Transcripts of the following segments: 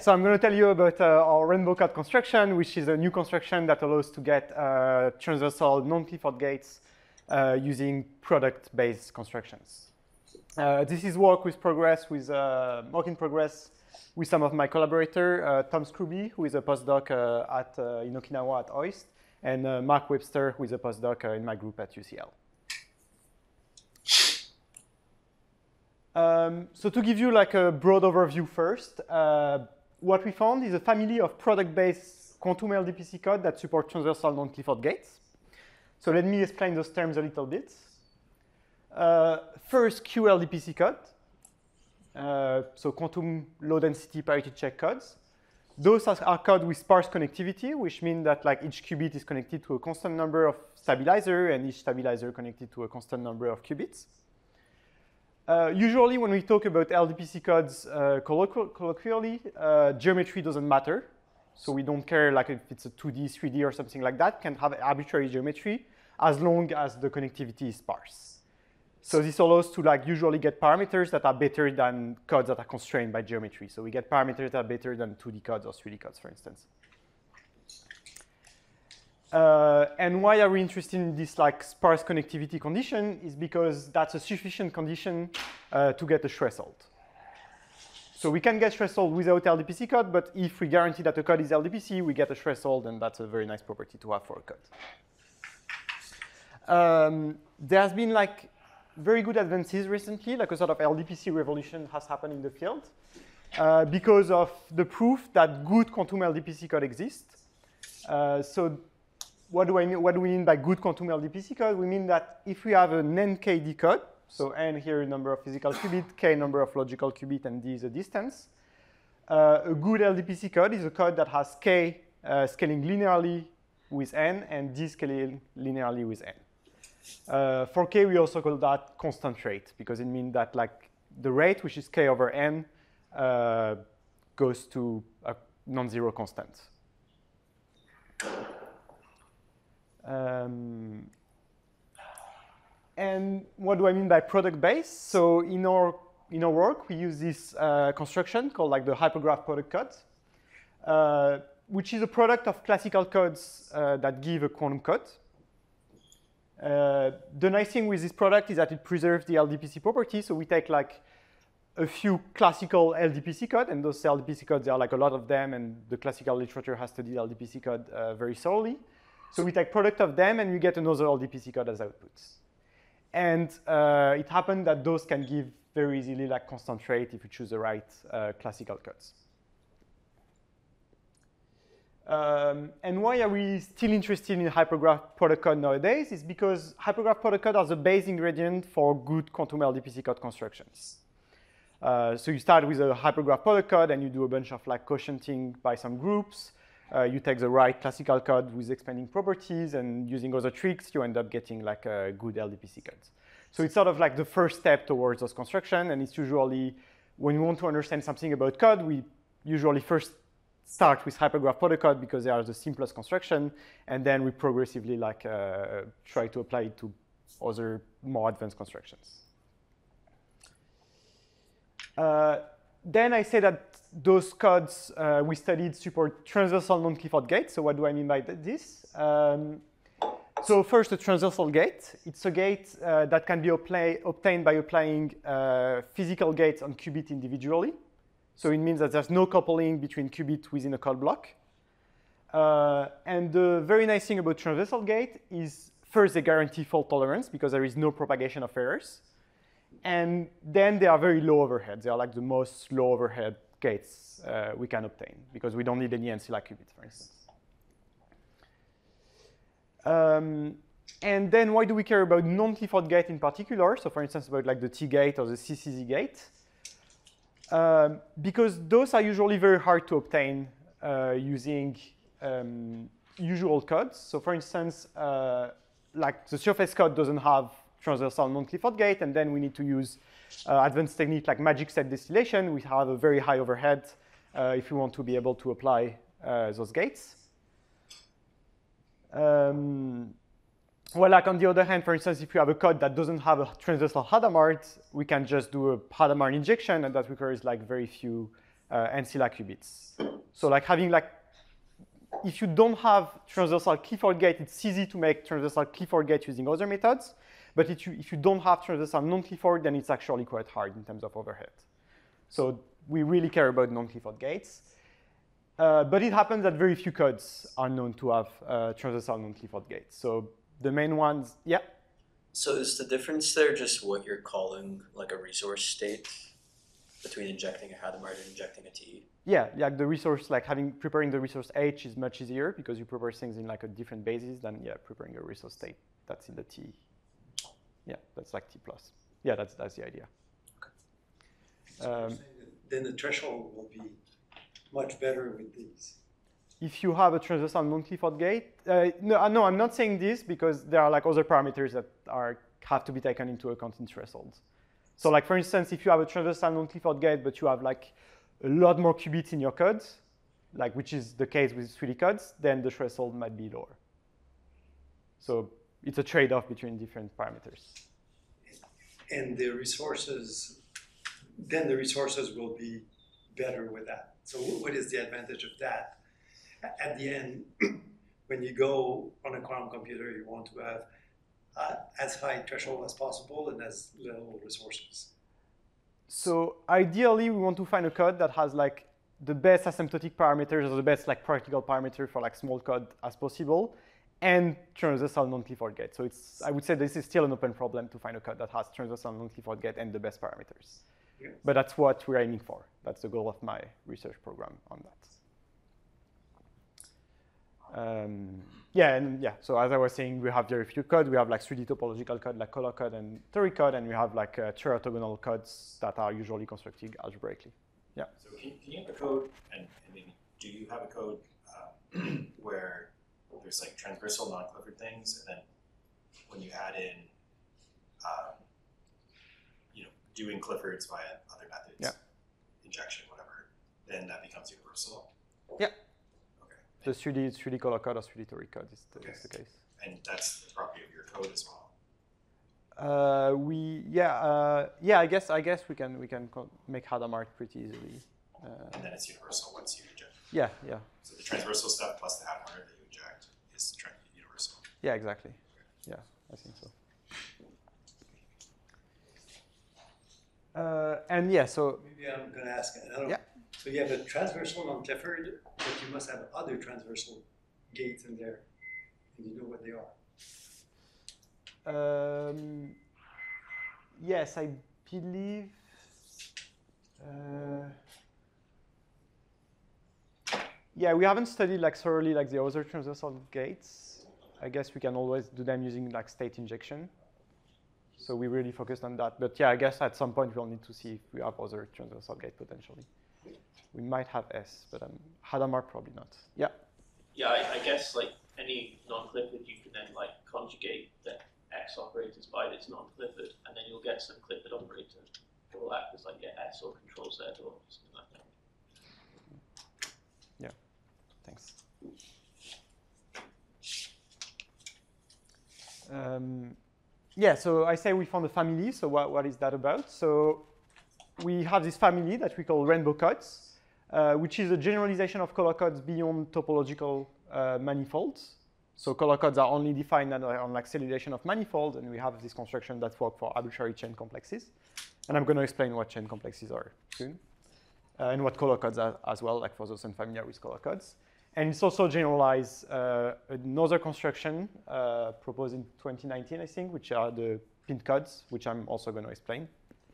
so I'm going to tell you about our rainbow code construction, which is a new construction that allows to get transversal non-Clifford gates using product-based constructions. This is work in progress with some of my collaborators, Tom Scrooby, who is a postdoc in Okinawa at OIST, and Mark Webster, who is a postdoc in my group at UCL. So to give you like a broad overview first, what we found is a family of product-based quantum LDPC code that support transversal non-Clifford gates. So let me explain those terms a little bit. First, QLDPC code. So quantum low density parity check codes. Those are code with sparse connectivity, which means that like each qubit is connected to a constant number of stabilizer and each stabilizer connected to a constant number of qubits. Usually when we talk about LDPC codes colloquially, geometry doesn't matter. So we don't care like if it's a 2D, 3D or something like that, can have arbitrary geometry as long as the connectivity is sparse. So this allows to like usually get parameters that are better than codes that are constrained by geometry. So we get parameters that are better than 2D codes or 3D codes, for instance. And why are we interested in this like sparse connectivity condition is because that's a sufficient condition to get a threshold. So we can get threshold without LDPC code, but if we guarantee that the code is LDPC, we get a threshold, and that's a very nice property to have for a code. There's been like very good advances recently, like a sort of LDPC revolution has happened in the field because of the proof that good quantum LDPC code exists. So what do we mean by good quantum LDPC code? We mean that if we have an NKD code, so n here a number of physical qubits, k number of logical qubits, and d is a distance, a good LDPC code is a code that has k scaling linearly with n and d scaling linearly with n. For k, we also call that constant rate because it means that like the rate, which is k over n, goes to a non-zero constant. And what do I mean by product-based? So in our work, we use this construction called like the hypergraph product code, which is a product of classical codes that give a quantum code. The nice thing with this product is that it preserves the LDPC property. So we take like a few classical LDPC code, and those LDPC codes, there are like a lot of them, and the classical literature has studied LDPC code very thoroughly. So we take product of them, and we get another LDPC code as outputs. And it happened that those can give very easily like constant rate if you choose the right classical codes. And why are we still interested in hypergraph product code nowadays? Is because hypergraph product code are the base ingredient for good quantum LDPC code constructions. So you start with a hypergraph product code, and you do a bunch of like quotienting by some groups. You take the right classical code with expanding properties, and using other tricks, you end up getting like a good LDPC codes. So it's sort of like the first step towards those construction, and it's usually, when we want to understand something about code, we usually first start with hypergraph product code because they are the simplest construction, and then we progressively like try to apply it to other more advanced constructions. Then I say that those codes we studied support transversal non-Clifford gates. So what do I mean by this? So first, a transversal gate. It's a gate that can be obtained by applying physical gates on qubit individually. So it means that there's no coupling between qubits within a code block. And the very nice thing about transversal gate is first, they guarantee fault tolerance because there is no propagation of errors. And then they are very low overhead. They are like the most low overhead gates we can obtain because we don't need any ancilla qubits, for instance. And then why do we care about non-Clifford gate in particular? So for instance, about like the T gate or the CCZ gate. Because those are usually very hard to obtain using usual codes. So for instance, like the surface code doesn't have transversal non-Clifford gate, and then we need to use advanced technique like magic set distillation. We have a very high overhead if we want to be able to apply those gates. Well, like on the other hand, for instance, if you have a code that doesn't have a transversal Hadamard, we can just do a Hadamard injection, and that requires like very few and Scylla qubits. So like having like, if you don't have transversal Clifford gate, it's easy to make transversal Clifford gate using other methods. But if you don't have transversal non-Clifford, then it's actually quite hard in terms of overhead. So we really care about non-Clifford gates. But it happens that very few codes are known to have transversal non-Clifford gates. So the main ones, yeah? So is the difference there just what you're calling like a resource state between injecting a Hadamard and injecting a T? Yeah, like the resource, like preparing the resource H is much easier because you prepare things in like a different basis than preparing a resource state that's in the T. Yeah, that's like T plus. Yeah, that's the idea. Okay. So then the threshold will be much better with these. If you have a transversal non-Clifford gate, no, I'm not saying this because there are like other parameters that have to be taken into account in thresholds. So like for instance, if you have a transversal non-Clifford gate, but you have like a lot more qubits in your codes, like which is the case with 3D codes, then the threshold might be lower. So it's a trade-off between different parameters. And the resources, then the resources will be better with that. So what is the advantage of that? At the end, when you go on a quantum computer, you want to have as high threshold as possible and as little resources. So ideally, we want to find a code that has like the best asymptotic parameters or the best like practical parameter for like small code as possible, and transversal non-Clifford gate. So I would say this is still an open problem to find a code that has transversal non-Clifford gate and the best parameters. Yes. But that's what we're aiming for. That's the goal of my research program on that. So as I was saying, we have very few code. We have like 3D topological code like color code and theory code, and we have like true orthogonal codes that are usually constructed algebraically. Yeah. So can you have a code, and maybe do you have a code where there's like transversal non-Clifford things, and then when you add in, doing Cliffords via other methods, injection, whatever, then that becomes universal? Yeah. Okay. The 3D color code or 3D theory code is the case. And that's the property of your code as well. I guess we can make Hadamard pretty easily. And then it's universal once you inject. Yeah. So the transversal stuff plus the Hadamard that you inject is universal. Yeah, exactly. Yeah, I think so. So maybe I'm going to ask another. Yeah. So you have a transversal non-Clifford, but you must have other transversal gates in there, and you know what they are. Yes, I believe. We haven't studied like thoroughly like the other transversal gates. I guess we can always do them using like state injection. So we really focused on that. But yeah, I guess at some point we'll need to see if we have other transversal gate potentially. We might have S, but Hadamard probably not. Yeah. Yeah, I guess like any non-Clifford, you can then like conjugate the X operators by this non-Clifford, and then you'll get some Clifford operator that will act as like S or control Z or something like that. Yeah. Thanks. So I say we found a family. So what is that about? So we have this family that we call rainbow codes, which is a generalization of color codes beyond topological manifolds. So color codes are only defined on like cellulation of manifolds, and we have this construction that works for arbitrary chain complexes. And I'm going to explain what chain complexes are soon, and what color codes are as well, like for those unfamiliar with color codes. And it's also generalized another construction proposed in 2019, I think, which are the pin codes, which I'm also going to explain.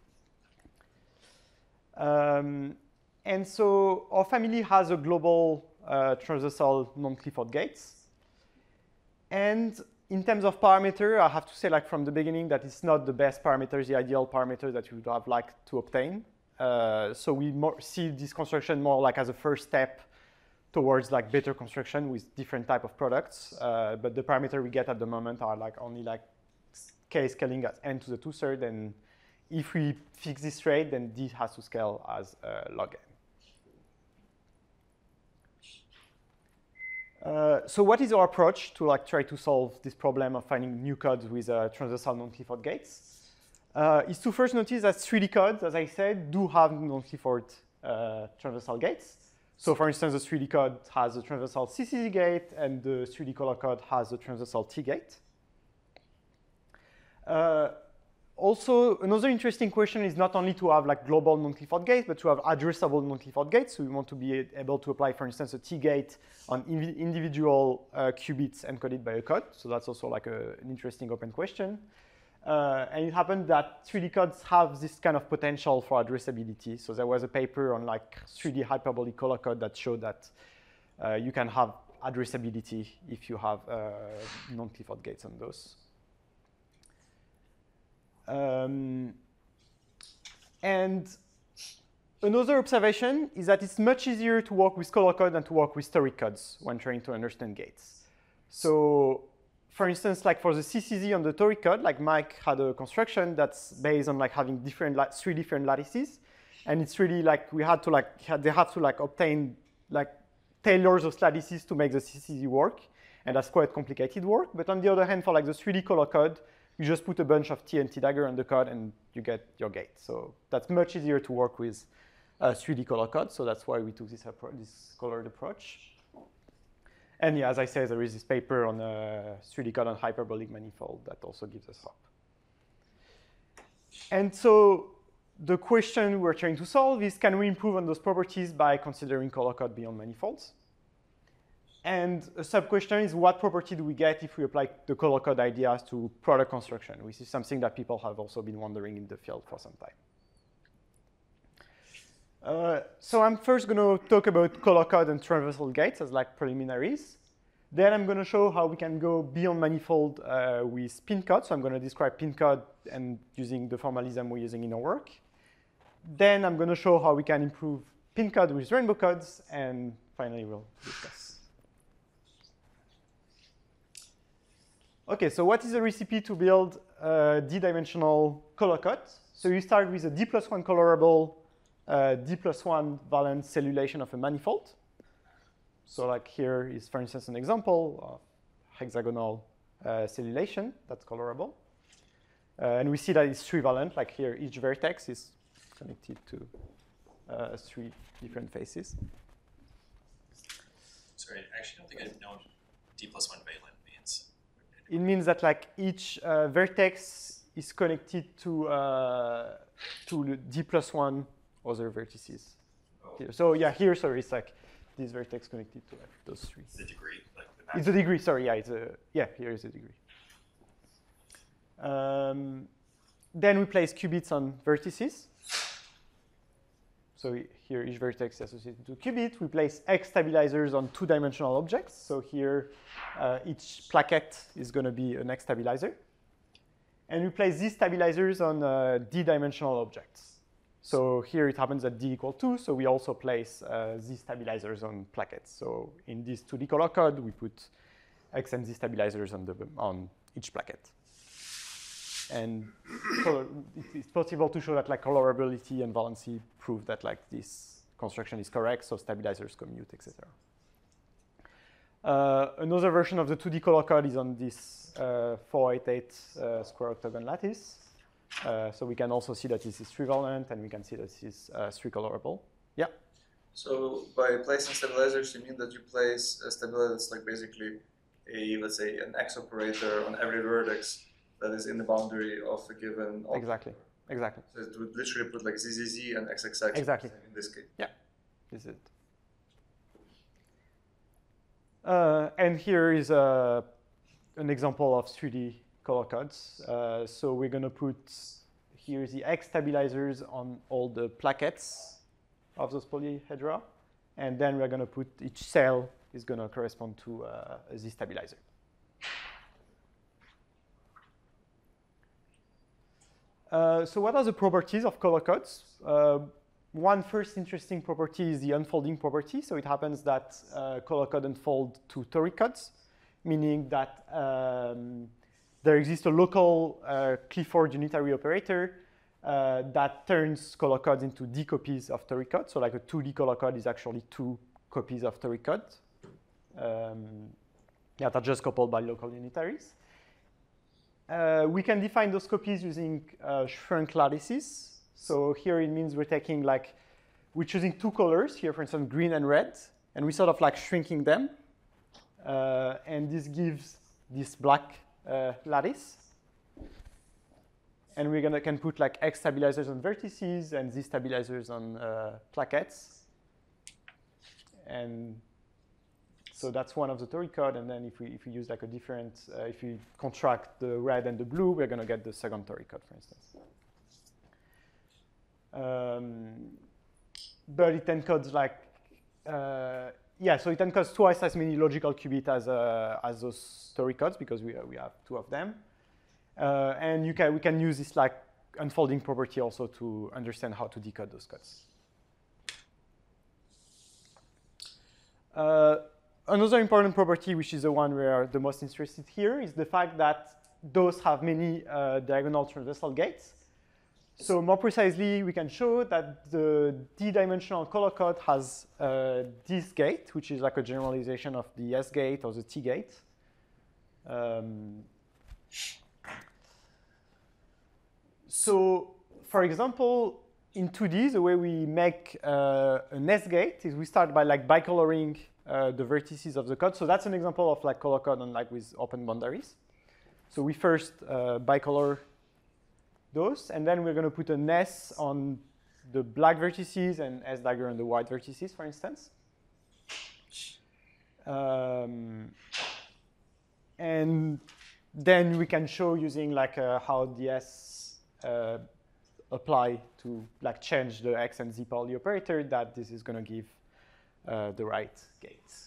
And so our family has a global transversal non-Clifford gates. And in terms of parameter, I have to say, like from the beginning, that it's not the best parameter, the ideal parameter that we would have liked to obtain. So we see this construction more like as a first step towards like better construction with different type of products. But the parameter we get at the moment are like only like k scaling as n to the 2/3. And if we fix this rate, then d has to scale as log n. So what is our approach to like try to solve this problem of finding new codes with transversal non-Clifford gates? Is to first notice that 3D codes, as I said, do have non-Clifford transversal gates. So for instance, the 3D code has a transversal CCZ gate, and the 3D color code has a transversal T gate. Also, another interesting question is not only to have like global non-Clifford gates, but to have addressable non-Clifford gates. So we want to be able to apply, for instance, a T gate on individual qubits encoded by a code. So that's also like an interesting open question. And it happened that 3D codes have this kind of potential for addressability. So there was a paper on like 3D hyperbolic color code that showed that you can have addressability if you have non-Clifford gates on those. And another observation is that it's much easier to work with color code than to work with storic codes when trying to understand gates. So for instance, like for the CCZ on the toric code, like Mike had a construction that's based on like having three different lattices. And it's really like they had to obtain like tailors of lattices to make the CCZ work. And that's quite complicated work. But on the other hand, for like the 3D color code, you just put a bunch of T and T dagger on the code and you get your gate. So that's much easier to work with 3D color code. So that's why we took this colored approach. And yeah, as I said, there is this paper on 3D code on hyperbolic manifold that also gives us hope. And so the question we're trying to solve is, can we improve on those properties by considering color code beyond manifolds? And a sub-question is, what property do we get if we apply the color code ideas to product construction, which is something that people have also been wondering in the field for some time. So I'm first going to talk about color code and transversal gates as like preliminaries. Then I'm going to show how we can go beyond manifold with pin code. So I'm going to describe pin code and using the formalism we're using in our work. Then I'm going to show how we can improve pin code with rainbow codes. And finally, we'll discuss. OK, so what is the recipe to build a d-dimensional color code? So you start with a d+1 colorable d+1 valence cellulation of a manifold. So like here is, for instance, an example of hexagonal cellulation that's colorable. And we see that it's trivalent. Like here, each vertex is connected to 3 different faces. Sorry, I actually don't think I know what d+1 valent means. It means that like each vertex is connected to d+1 other vertices. Oh. Here. So yeah, here, sorry, it's like this vertex connected to like those 3. The degree, like the It's a degree, sorry, yeah, here is a degree. Then we place qubits on vertices. So here, each vertex is associated to a qubit. We place X stabilizers on 2-dimensional objects. So here, each plaquette is going to be an X stabilizer. And we place these stabilizers on D-dimensional objects. So here it happens that D equals 2, so we also place these stabilizers on plaquettes. So in this 2D color code, we put X and Z stabilizers on each plaquette. And it's possible to show that like colorability and valency prove that like this construction is correct, so stabilizers commute, etc. Another version of the 2D color code is on this 488 square octagon lattice. So we can also see that this is trivalent, and we can see that this is 3-colorable. Yeah? So by placing stabilizers, you mean that you place a stabilizer that's like basically let's say, an X operator on every vertex that is in the boundary of a given object. Exactly. Exactly. So it would literally put like ZZZ and XXX Exactly. in this case. Yeah, this is it. And here is an example of 3D color codes. So we're going to put here the X stabilizers on all the plaquettes of those polyhedra. And then we're going to put each cell is going to correspond to a Z stabilizer. So what are the properties of color codes? One first interesting property is the unfolding property. So it happens that color code unfold to toric codes, meaning that there exists a local Clifford unitary operator that turns color codes into D copies of toric code. So like a 2D color code is actually 2 copies of toric code. That are just coupled by local unitaries. We can define those copies using shrunk lattices. So here it means we're taking like we're choosing two colors here, for instance, green and red, and we sort of like shrinking them. And this gives this black lattice. And we can put like X stabilizers on vertices and Z stabilizers on plaquettes. And so that's one of the Tori code. And then if we use like a different, if we contract the red and the blue, we're going to get the second Tori code, for instance. But it encodes like, yeah, so it encodes twice as many logical qubits as those Tori codes because we have two of them. And we can use this like unfolding property also to understand how to decode those codes. Another important property, which is the one we are the most interested here, is the fact that those have many diagonal transversal gates. So more precisely, we can show that the D-dimensional color code has this gate, which is like a generalization of the S gate or the T gate. So, for example, in 2D, the way we make an S gate is we start by like bicoloring the vertices of the code. So that's an example of like color code on like with open boundaries. So we first bicolor those, and then we're going to put an S on the black vertices and S dagger on the white vertices, for instance. And then we can show using like how the S apply to like change the X and Z Pauli operator that this is going to give the right gates.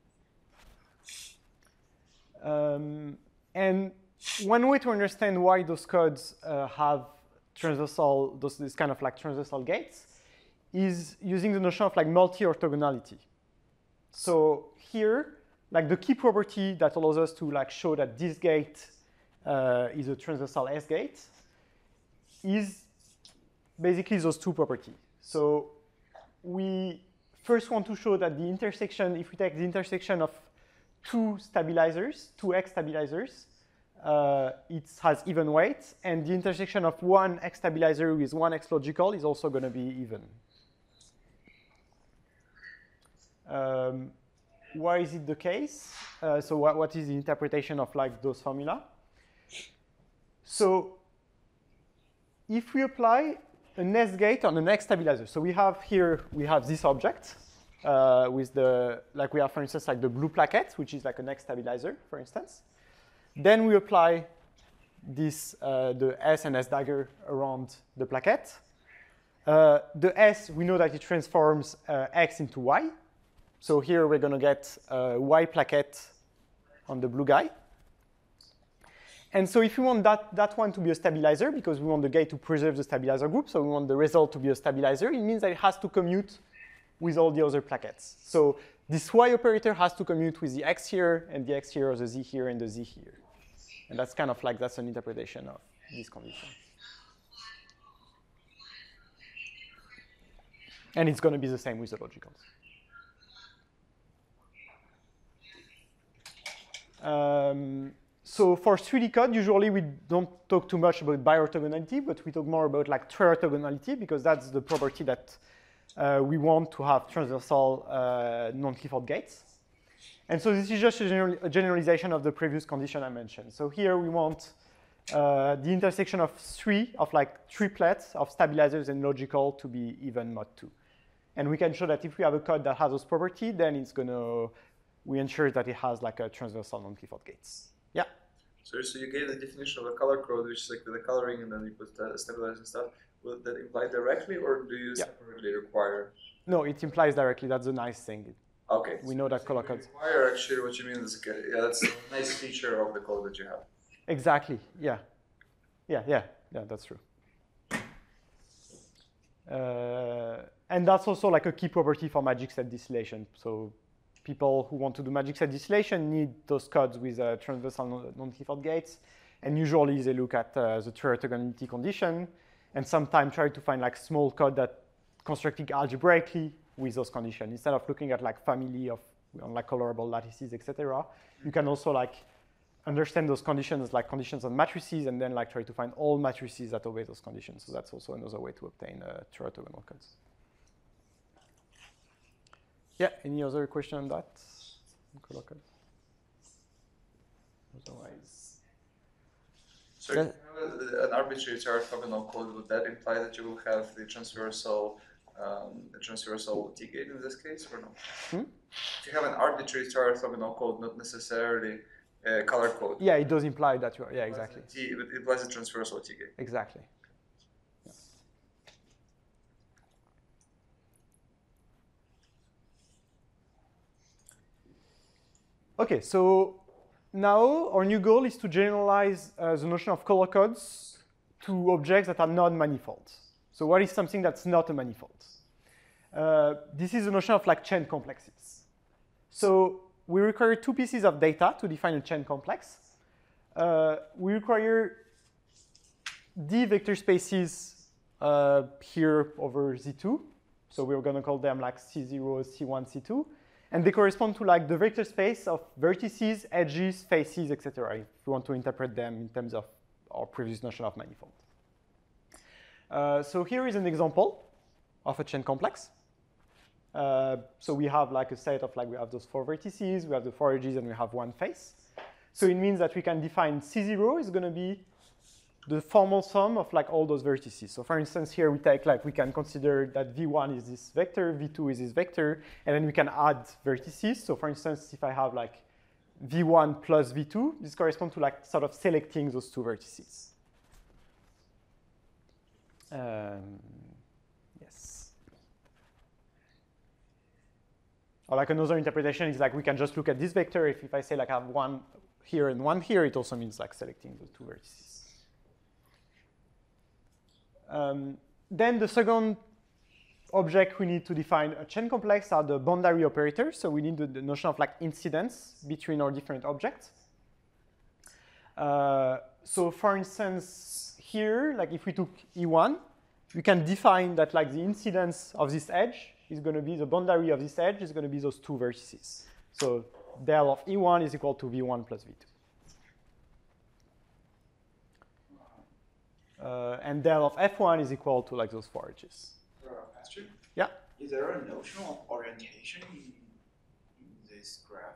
And one way to understand why those codes have transversal, this kind of like transversal gates, is using the notion of like multi-orthogonality. So here, like the key property that allows us to like show that this gate is a transversal S gate is basically those two properties. So we first want to show that the intersection, if we take the intersection of two stabilizers, two X stabilizers, it has even weight, and the intersection of one X stabilizer with one X logical is also going to be even. Why is it the case? So what is the interpretation of like those formula? So if we apply an S gate on an X stabilizer, so we have this object with the, like we have, for instance, like the blue plaquette, which is like an X stabilizer, for instance. Then we apply this, the S and S dagger around the plaquette. The S, we know that it transforms X into Y. So here we're going to get Y plaquette on the blue guy. And so if we want that one to be a stabilizer, because we want the gate to preserve the stabilizer group, so we want the result to be a stabilizer, it means that it has to commute with all the other plaquettes. So this Y operator has to commute with the X here, and the X here, or the Z here, and the Z here. And that's kind of like, that's an interpretation of this condition. And it's going to be the same with the logicals. So for 3D code, usually we don't talk too much about biorthogonality, but we talk more about like triorthogonality, because that's the property that we want to have transversal non-Clifford gates. And so this is just a generalization of the previous condition I mentioned. So here we want the intersection of like triplets of stabilizers and logical to be even mod 2. And we can show that if we have a code that has those properties, then it's going to, we ensure that it has like a transversal non-Clifford gates. Yeah? So you gave the definition of a color code, which is like with the coloring, and then you put stabilizers and stuff. Will that imply directly, or do you separately require? No, it implies directly. That's the nice thing. Okay. We know that color codes. Require, actually, what you mean is, yeah, that's a nice feature of the code that you have. Exactly. Yeah. Yeah, that's true. And that's also like a key property for magic set distillation. So people who want to do magic set distillation need those codes with transversal non-Clifford gates. And usually they look at the triorthogonality condition and sometimes try to find like small code that constructing algebraically with those conditions. Instead of looking at like family of like colorable lattices, etc., you can also like understand those conditions like conditions on matrices and then like try to find all matrices that obey those conditions. So that's also another way to obtain triorthogonal codes. Yeah, any other question on that? Color code? Otherwise. So if you have an arbitrary orthogonal code, would that imply that you will have the transversal T gate in this case, or no? If you have an arbitrary orthogonal code, not necessarily color code. Yeah, it does imply that you are. Yeah, exactly. It implies a transversal T gate. Exactly. Yeah. Okay, so now our new goal is to generalize the notion of color codes to objects that are non-manifold. So what is something that's not a manifold? This is the notion of like chain complexes. So we require two pieces of data to define a chain complex. We require D vector spaces here over Z2. So we're going to call them like C0, C1, C2. And they correspond to like the vector space of vertices, edges, faces, etc. if we want to interpret them in terms of our previous notion of manifold. So here is an example of a chain complex. So we have like a set of like, we have those 4 vertices, we have the 4 edges, and we have 1 face. So it means that we can define C0 is going to be the formal sum of like all those vertices. So for instance, here we take like, we can consider that V1 is this vector, V2 is this vector, and then we can add vertices. So for instance, if I have like V1 plus V2, this corresponds to like sort of selecting those 2 vertices. Yes. Or like another interpretation is like we can just look at this vector. If I say like I have 1 here and 1 here, it also means like selecting the 2 vertices. Then the second object we need to define a chain complex are the boundary operators. So we need the notion of like incidence between our different objects. So for instance, here, like if we took E1, we can define that like the incidence of this edge is going to be the boundary of this edge is going to be those 2 vertices. So del of E1 is equal to V1 plus V2. And del of F1 is equal to like those 4 edges. Question? Yeah. Is there a notion of orientation in this graph?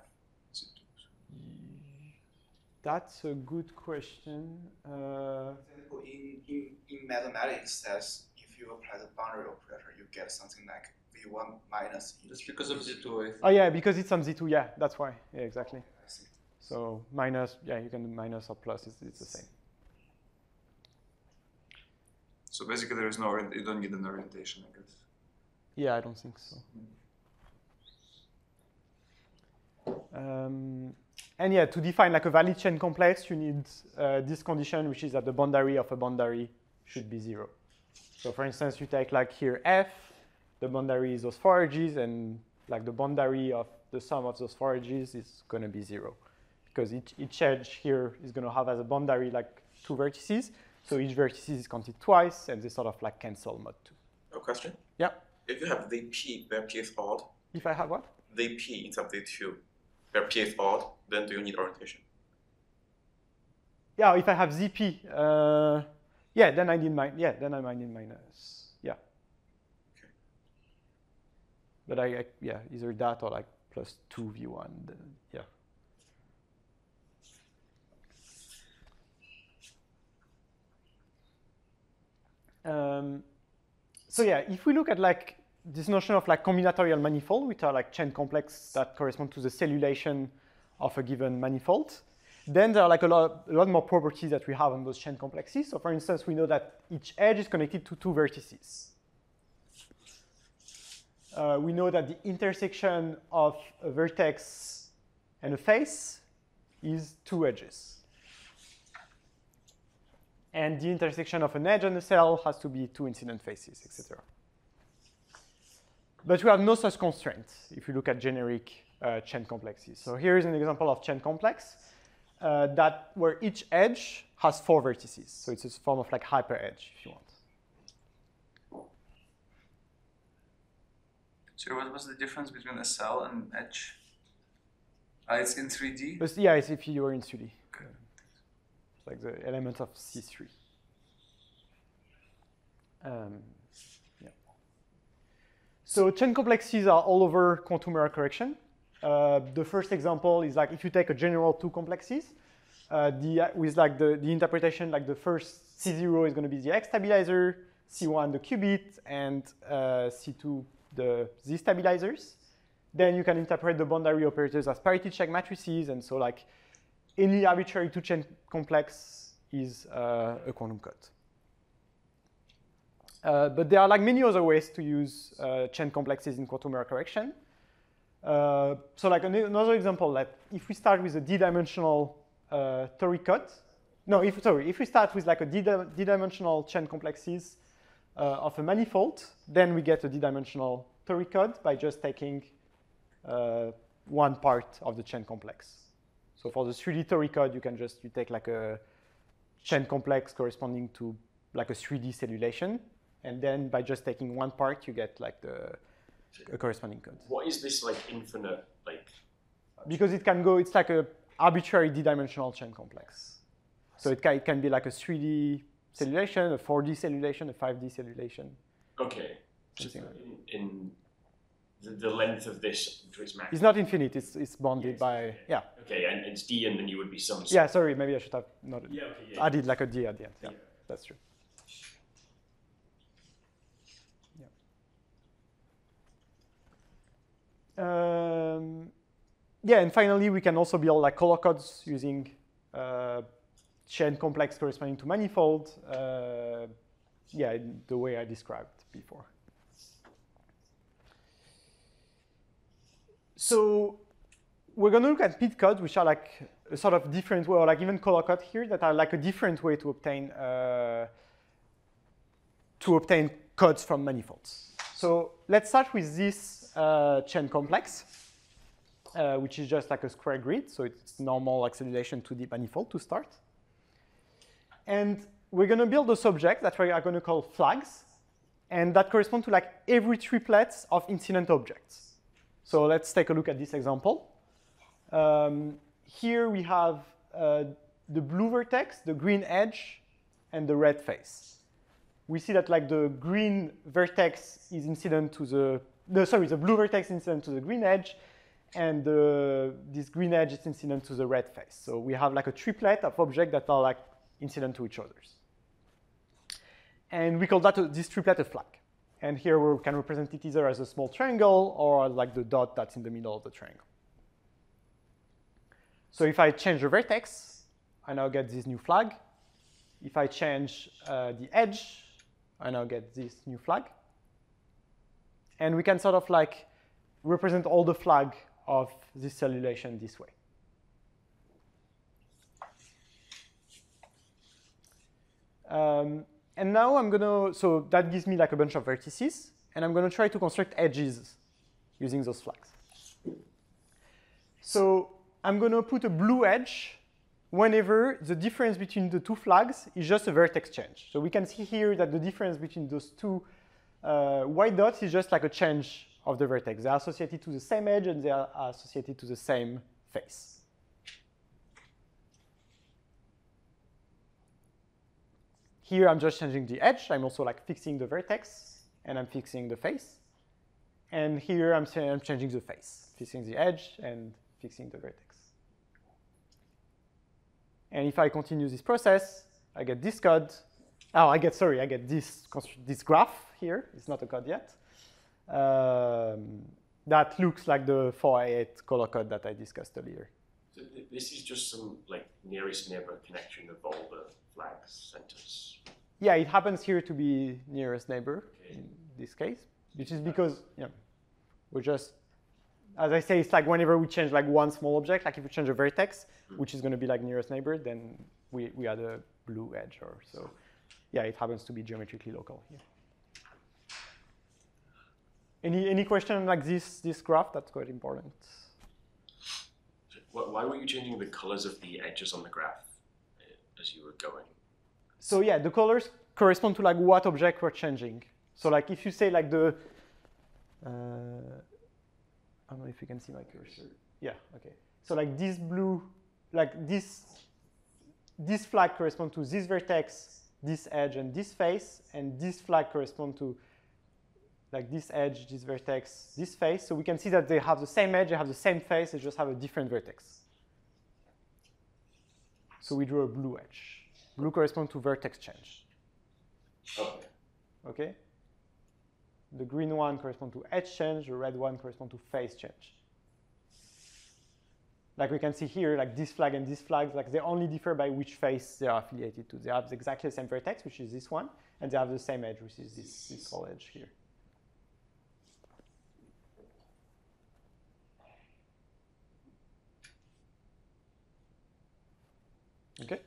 That's a good question. For example, in mathematics, says if you apply the boundary operator, you get something like V1 minus E2. Just because of Z2. Oh yeah, because it's on Z2. Yeah, that's why. Yeah, exactly. I see. So minus, yeah, you can do minus or plus. It's the same. So basically, there is no you don't need an orientation, I guess. Yeah, I don't think so. And yeah, to define like a valid chain complex, you need this condition, which is that the boundary of a boundary should be 0. So for instance, you take like here F, the boundary is those 4 edges, and like the boundary of the sum of those 4 edges is going to be 0. Because each edge here is going to have as a boundary like 2 vertices. So each vertice is counted twice, and they sort of like cancel mod 2. A question? Yeah. If you have VP where P is odd, If I have what? VP instead of V2 where P is odd, then do you need orientation? Yeah, if I have ZP, yeah, then I need then I might need minus. Yeah. Okay. But yeah, either that or like plus 2V1. Yeah. So yeah, if we look at like this notion of like combinatorial manifold, which are like chain complex that correspond to the cellulation of a given manifold, then there are like a lot more properties that we have on those chain complexes. So for instance, we know that each edge is connected to 2 vertices. We know that the intersection of a vertex and a face is 2 edges. And the intersection of an edge and a cell has to be 2 incident faces, etc. But we have no such constraint if you look at generic chain complexes. So here is an example of chain complex where each edge has 4 vertices. So it's a form of like hyper edge, if you want. So what was the difference between a cell and edge? It's in 3D? But yeah, it's if you were in 3D. Okay. It's like the element of C3. Yeah. So chain complexes are all over quantum error correction. The first example is like if you take a general two complexes, with like the interpretation, like the first C0 is going to be the X stabilizer, C1 the qubit, and C2 the Z stabilizers. Then you can interpret the boundary operators as parity check matrices, and so like any arbitrary two-chain complex is a quantum code. But there are like many other ways to use chain complexes in quantum error correction. So like another example, that if we start with a d-dimensional toric code, no, if we start with like a d-dimensional chain complexes of a manifold, then we get a d-dimensional toric code by just taking one part of the chain complex. So for the 3D toric code, you take like a chain complex corresponding to like a 3D cellulation, and then by just taking one part, you get like a corresponding code. What is this like infinite like? Because it can go, it's like a arbitrary d-dimensional chain complex. So it can be like a 3D cellulation, a 4D cellulation, a 5D cellulation. Okay. Something like in the length of this to its max. It's not infinite. It's bounded Yes. by yeah. Okay, and it's D, and then you would be some. Yeah, sorry, maybe I should have not Okay. added like a D at the end. Yeah, that's true. Yeah, and finally, we can also build like color codes using chain complex corresponding to manifold. Yeah, in the way I described before. So we're going to look at bit codes, which are like a sort of different way, or like even color code here, that are like a different way to obtain codes from manifolds. So let's start with this chain complex, which is just like a square grid. So it's normal acceleration to the manifold to start. And we're going to build a subject that we are going to call flags, and that correspond to like every triplets of incident objects. So let's take a look at this example. Here we have the blue vertex, the green edge, and the red face. We see that like the green vertex is incident to the blue vertex is incident to the green edge, and this green edge is incident to the red face. So we have like a triplet of objects that are like incident to each other. And we call that this triplet a flag. And here we can represent it either as a small triangle or like the dot that's in the middle of the triangle. So if I change the vertex, I now get this new flag. If I change the edge, I now get this new flag. And we can sort of like represent all the flag of this cellulation this way. And now so that gives me like a bunch of vertices, and I'm going to try to construct edges using those flags. So I'm going to put a blue edge whenever the difference between the two flags is just a vertex change. So we can see here that the difference between those two white dots is just like a change of the vertex. They are associated to the same edge, and they are associated to the same face. Here I'm just changing the edge. I'm also like fixing the vertex, and I'm fixing the face. And here I'm changing the face, fixing the edge and fixing the vertex. And if I continue this process, I get this code. Oh, I get this graph here. It's not a code yet. That looks like the 4i8 color code that I discussed earlier. So this is just some like nearest neighbor connection of all the flag centers. Yeah, it happens here to be nearest neighbor in this case, which is because we're just, as I say, it's like whenever we change like one small object, like if we change a vertex, which is going to be like nearest neighbor, then we add a blue edge or so. Yeah, it happens to be geometrically local here. Any question like this graph? That's quite important. Why were you changing the colors of the edges on the graph as you were going? So yeah, the colors correspond to like what object we're changing. So like if you say like the, I don't know if you can see my cursor. Yeah, okay. So like this blue, like this flag corresponds to this vertex, this edge, and this face, and this flag corresponds to like this edge, this vertex, this face. So we can see that they have the same edge, they have the same face, they just have a different vertex. So we draw a blue edge. Blue corresponds to vertex change. Okay. Okay? The green one corresponds to edge change, the red one corresponds to face change. Like we can see here, like this flag and this flag, like they only differ by which face they are affiliated to. They have exactly the same vertex, which is this one, and they have the same edge, which is this whole edge here. Okay.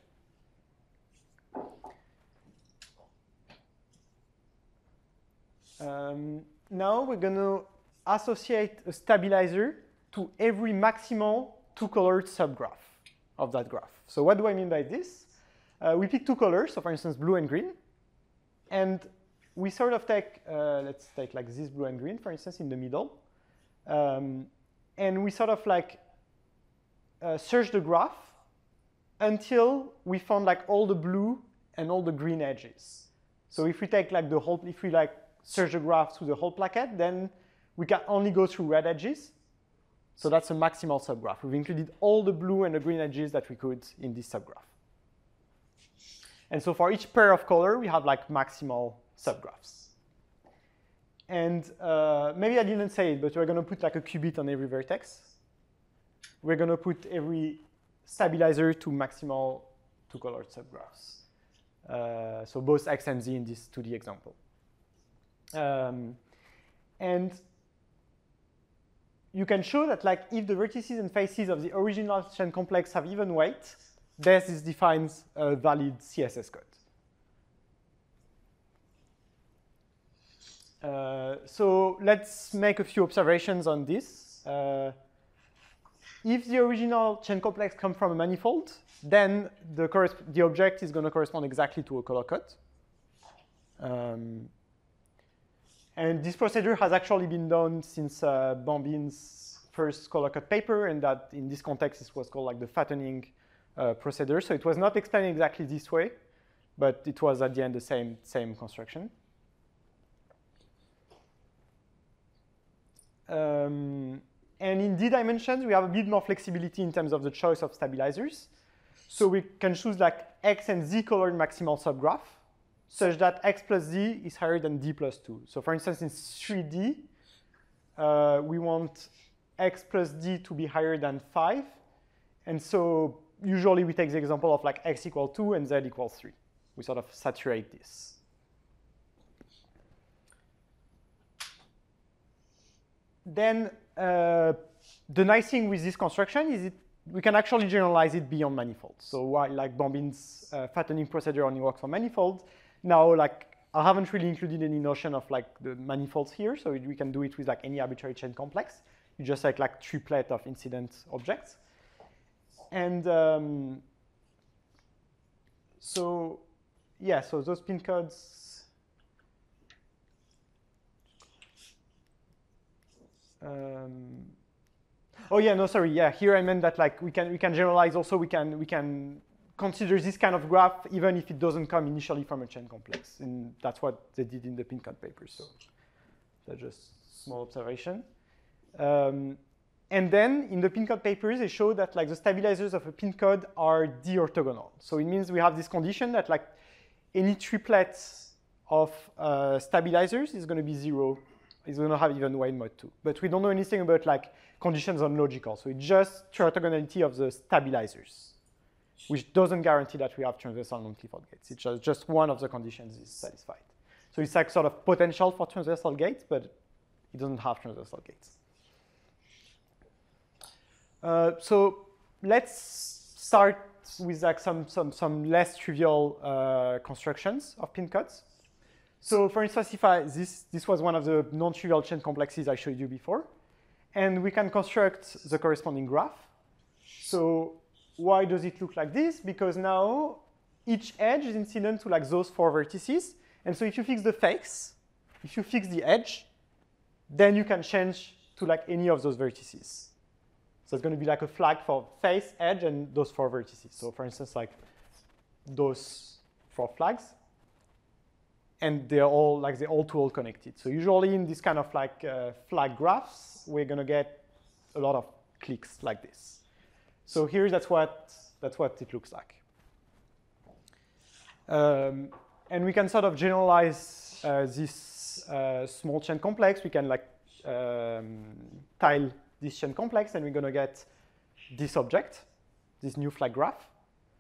Now we're going to associate a stabilizer to every maximal two-colored subgraph of that graph. So what do I mean by this? We pick two colors, so for instance, blue and green, and we sort of take, let's take like this blue and green, for instance, in the middle, and we sort of like search the graph until we found like all the blue and all the green edges. So if we take like the whole, if we like search the graph through the whole placket, then we can only go through red edges. So that's a maximal subgraph. We've included all the blue and the green edges that we could in this subgraph. And so for each pair of color, we have like maximal subgraphs. And maybe I didn't say it, but we're going to put like a qubit on every vertex. We're going to put every stabilizer to maximal two-colored subgraphs. So both X and Z in this 2D example. And you can show that like if the vertices and faces of the original chain complex have even weight, this defines a valid CSS code. So let's make a few observations on this. If the original chain complex comes from a manifold, then the object is going to correspond exactly to a color code. And this procedure has actually been done since Bambin's first color code paper, and that in this context, this was called like the fattening procedure. So it was not explained exactly this way, but it was at the end the same construction. And in D dimensions, we have a bit more flexibility in terms of the choice of stabilizers. So we can choose like X and Z colored maximal subgraph, such that X plus Z is higher than D plus 2. So for instance, in 3D, we want X plus D to be higher than 5. And so usually we take the example of like X equals 2 and Z equals 3. We sort of saturate this. Then the nice thing with this construction is we can actually generalize it beyond manifolds. So while like Bambin's fattening procedure only works for manifolds, now like I haven't really included any notion of like the manifolds here, so we can do it with like any arbitrary chain complex. You just like triplet of incident objects. And so yeah, so those pin codes. Oh yeah, no, sorry. Yeah, here I meant that like we can generalize also. We can consider this kind of graph even if it doesn't come initially from a chain complex, and that's what they did in the pin code paper. So that's just small observation. And then in the pin code papers, they show that like the stabilizers of a pin code are d-orthogonal. So it means we have this condition that like any triplet of stabilizers is going to be 0. It's going to have even weight mod 2. But we don't know anything about like conditions on logical. So it's just orthogonality of the stabilizers, which doesn't guarantee that we have transversal non-Clifford gates. It's just one of the conditions is satisfied. So it's like sort of potential for transversal gates, but it doesn't have transversal gates. So let's start with like some less trivial constructions of pin codes. So for instance, if this was one of the non-trivial chain complexes I showed you before, and we can construct the corresponding graph. So why does it look like this? Because now each edge is incident to like those 4 vertices. And so if you fix the face, if you fix the edge, then you can change to like any of those vertices. So it's going to be like a flag for face, edge, and those 4 vertices. So for instance, like those 4 flags. and they're all connected. So usually in this kind of like flag graphs, we're gonna get a lot of clicks like this. So here, that's what it looks like. And we can sort of generalize this small chain complex. We can like tile this chain complex, and we're gonna get this object, this new flag graph.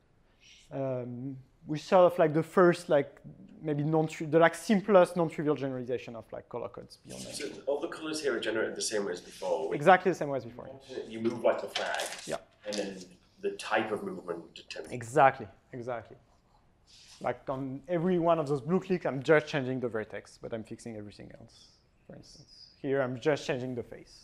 We sort of like the first like maybe the like simplest non-trivial generalization of like color codes beyond that. So all the colors here are generated the same way as before. Exactly the same way as before. You move like the flag. Yeah. And then the type of movement determines. Exactly. Like on every one of those blue clicks, I'm just changing the vertex, but I'm fixing everything else. For instance, here I'm just changing the face.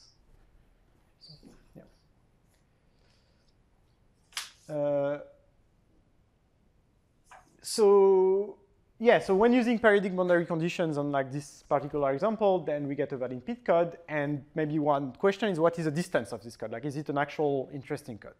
So when using periodic boundary conditions on like this particular example, then we get a valid pit code. And maybe one question is, what is the distance of this code? Like, is it an actual interesting code?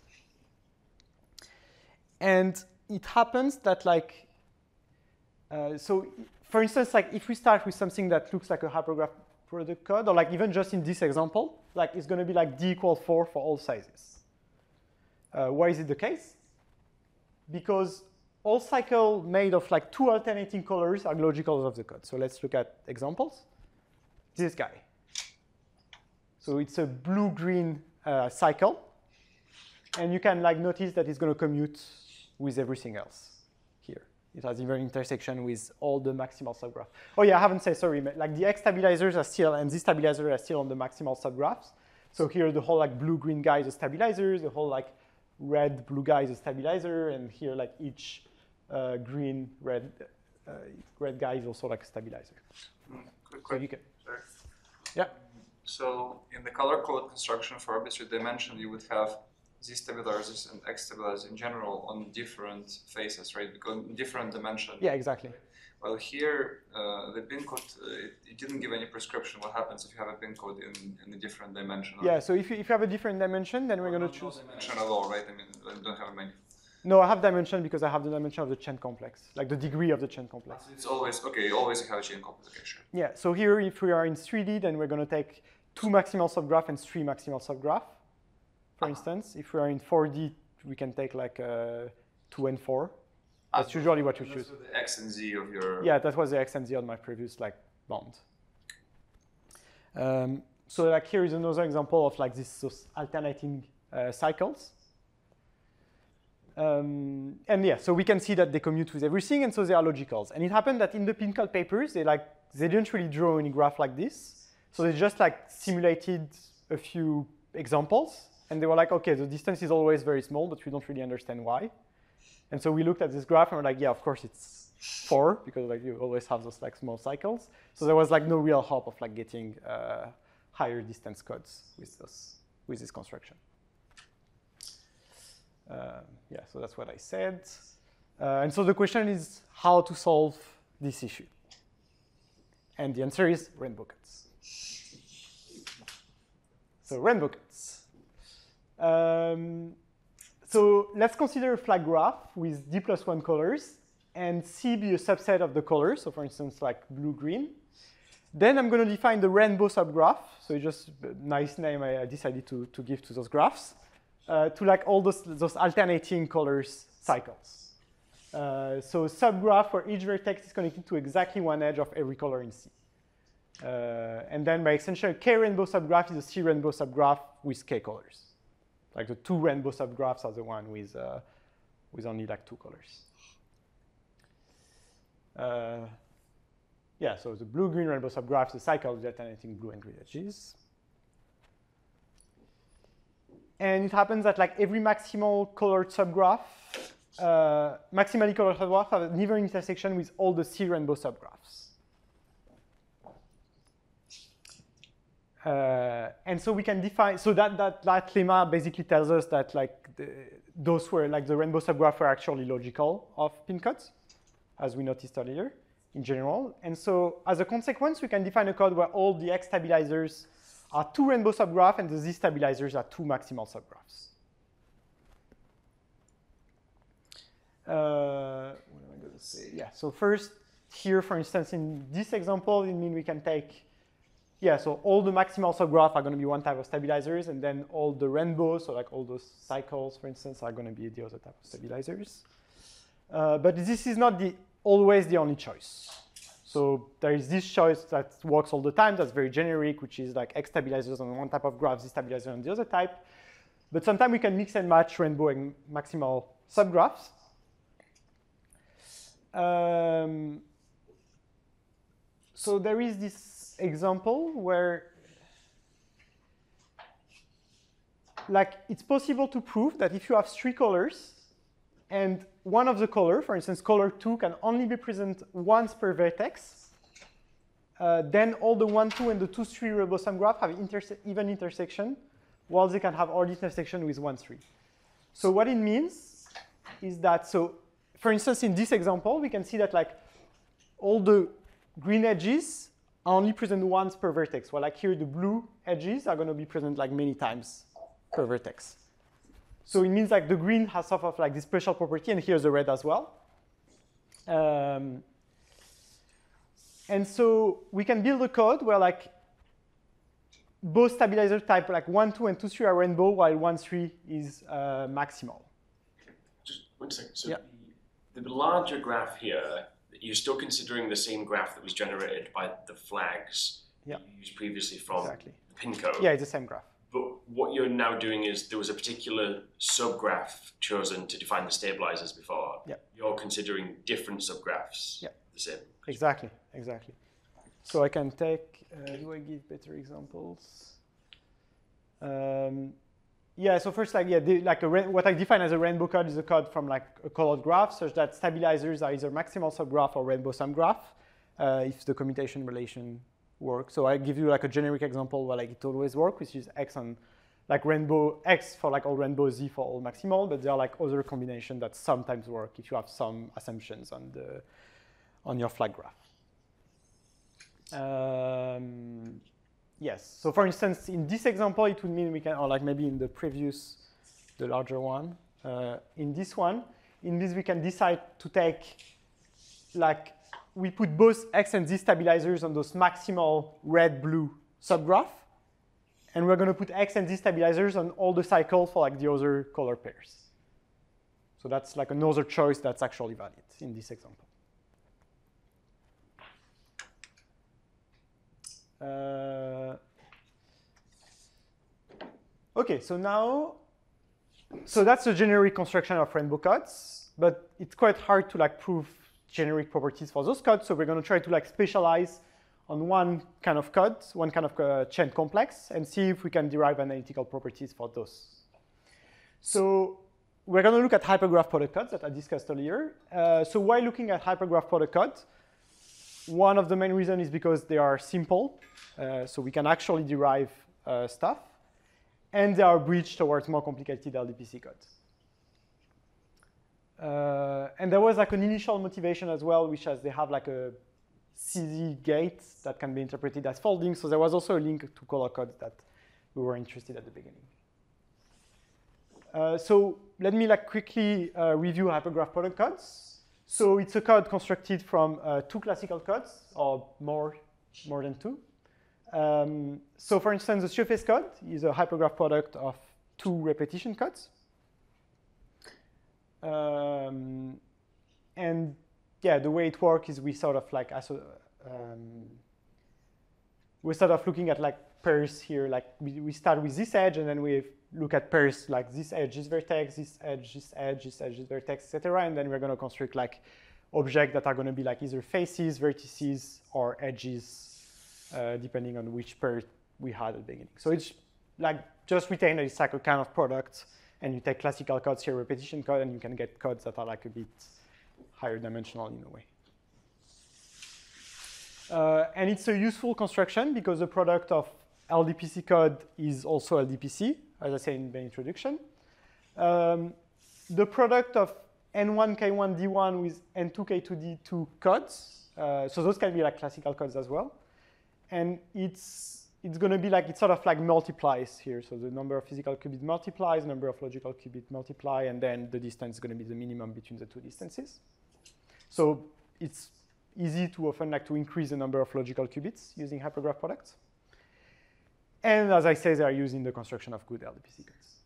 And it happens that like, so for instance, like if we start with something that looks like a hypergraph product code, or like even just in this example, like it's going to be like d equals 4 for all sizes. Why is it the case? Because all cycles made of like two alternating colors are logicals of the code. So let's look at examples. This guy. So it's a blue-green cycle. And you can like notice that it's going to commute with everything else here. It has even intersection with all the maximal subgraphs. Oh yeah, I haven't said, sorry, like the X stabilizers are still, and these stabilizers are still on the maximal subgraphs. So here the whole like blue-green guy is a stabilizer, the whole like red-blue guy is a stabilizer, and here like each green-red guy is also like a stabilizer. Quick So question. you can, Sorry. yeah. So in the color code construction for arbitrary dimension, you would have Z stabilizers and X stabilizers in general on different faces, right? Because in different dimensions. Yeah, exactly. Well, here the bin code it didn't give any prescription. What happens if you have a bin code in a different dimension? Yeah. So if you have a different dimension, then we're going to choose. No dimension at all, right? I mean, I don't have many. No, I have dimension because I have the dimension of the chain complex, like the degree of the chain complex. It's always okay. You always have a chain complex. Okay, sure. Yeah. So here, if we are in 3D, then we're going to take 2 maximal subgraph and 3 maximal subgraph. For instance, if we are in 4D, we can take like 2 and 4. That's usually what you choose. The X and Z of your. Yeah, that was the X and Z on my previous like bond. So like here is another example of like those alternating cycles. And yeah, so we can see that they commute with everything, and so they are logicals. And it happened that in the Pincode papers, they didn't really draw any graph like this. So they just like simulated a few examples, and they were like, okay, the distance is always very small, but we don't really understand why. And so we looked at this graph and we're like, yeah, of course it's 4 because like you always have those like small cycles. So there was like no real hope of like getting higher distance codes with this construction. Yeah, so that's what I said. And so the question is how to solve this issue. And the answer is rainbow cuts. So rainbow cuts. So let's consider a flag graph with d+1 colors and C be a subset of the colors. So for instance, like blue-green. Then I'm going to define the rainbow subgraph. So it's just a nice name I decided to give to those graphs. To like all those alternating colors cycles. So subgraph where each vertex is connected to exactly one edge of every color in C. And then by extension, K rainbow subgraph is a C rainbow subgraph with K colors. Like the 2 rainbow subgraphs are the one with only like 2 colors. Yeah, so the blue-green rainbow subgraph is a cycle with alternating blue and green edges. And it happens that like every maximal colored subgraph, maximally colored subgraph have an even intersection with all the C rainbow subgraphs. And so we can define, so that lemma basically tells us that like those were like the rainbow subgraph were actually logical of pin codes, as we noticed earlier in general. And so as a consequence, we can define a code where all the X stabilizers are 2 rainbow subgraphs and the Z stabilizers are 2 maximal subgraphs. What am I going to say? Yeah, so first, here, for instance, in this example, it means we can take, yeah, so all the maximal subgraph are going to be one type of stabilizers, and then all the rainbows, so like all those cycles, for instance, are going to be the other type of stabilizers. But this is not always the only choice. So there is this choice that works all the time, that's very generic, which is like X stabilizers on one type of graph, Z stabilizer on the other type. But sometimes we can mix and match rainbow and maximal subgraphs. So there is this example where like it's possible to prove that if you have 3 colors and one of the color, for instance, color 2 can only be present once per vertex, then all the 1, 2 and the 2, 3 rainbow subgraph have even intersection, while they can have odd intersection with 1, 3. So what it means is that, so for instance, in this example, we can see that like all the green edges are only present once per vertex, while like here the blue edges are going to be present like many times per vertex. So it means like the green has sort of like this special property, and here's the red as well. And so we can build a code where like both stabilizer type like 1, 2, and 2, 3 are rainbow, while 1, 3 is maximal. Just 1 second. So yeah. the larger graph here, you're still considering the same graph that was generated by the flags yeah. that you used previously from exactly. the pin code. Yeah, it's the same graph. But what you're now doing is there was a particular subgraph chosen to define the stabilizers before. Yeah. You're considering different subgraphs. Yeah. The same. Exactly, exactly. So I can take, do I give better examples? Yeah, so first, like, yeah, what I define as a rainbow code is a code from like a colored graph, such that stabilizers are either maximal subgraph or rainbow subgraph, if the commutation relation works. So I give you like a generic example where like it always works, which is X on like rainbow X for like all rainbow, Z for all maximal, but there are like other combinations that sometimes work if you have some assumptions on your flag graph. Yes, so for instance, in this example, it would mean we can, or like maybe in the previous, the larger one, in this one, in this we can decide to take, like, we put both X and Z stabilizers on those maximal red-blue subgraph, and we're going to put X and Z stabilizers on all the cycles for like the other color pairs. So that's like another choice that's actually valid in this example. Okay, so now, so that's a generic construction of rainbow codes, but it's quite hard to like prove generic properties for those codes. So we're going to try to like specialize on one kind of code, one kind of chain complex, and see if we can derive analytical properties for those. So we're going to look at hypergraph product codes that I discussed earlier. So why looking at hypergraph product codes? One of the main reasons is because they are simple, so we can actually derive stuff, and they are a bridge towards more complicated LDPC codes. And there was like an initial motivation as well, which is they have like a CZ gate that can be interpreted as folding. So there was also a link to color codes that we were interested at the beginning. So let me like quickly review hypergraph product codes. So it's a code constructed from 2 classical codes, or more than 2. So for instance, the surface code is a hypergraph product of 2 repetition codes. And yeah, the way it works is we sort of like we're sort of looking at like pairs here. Like we start with this edge, and then we look at pairs like this edge, this vertex, this edge, this edge, this edge, this vertex, etc. And then we're going to construct like objects that are going to be like either faces, vertices, or edges, depending on which pair we had at the beginning. So it's like just retain that it's like a kind of product, and you take classical codes here, repetition code, and you can get codes that are like a bit higher dimensional in a way. And it's a useful construction because the product of LDPC code is also LDPC, as I said in the introduction. The product of N1K1D1 with N2K2D2 codes, so those can be like classical codes as well. And it's going to be like, it sort of like multiplies here. So the number of physical qubits multiplies, number of logical qubits multiply, and then the distance is going to be the minimum between the 2 distances. So it's easy to often like to increase the number of logical qubits using hypergraph products. And as I say, they are used in the construction of good LDPC codes.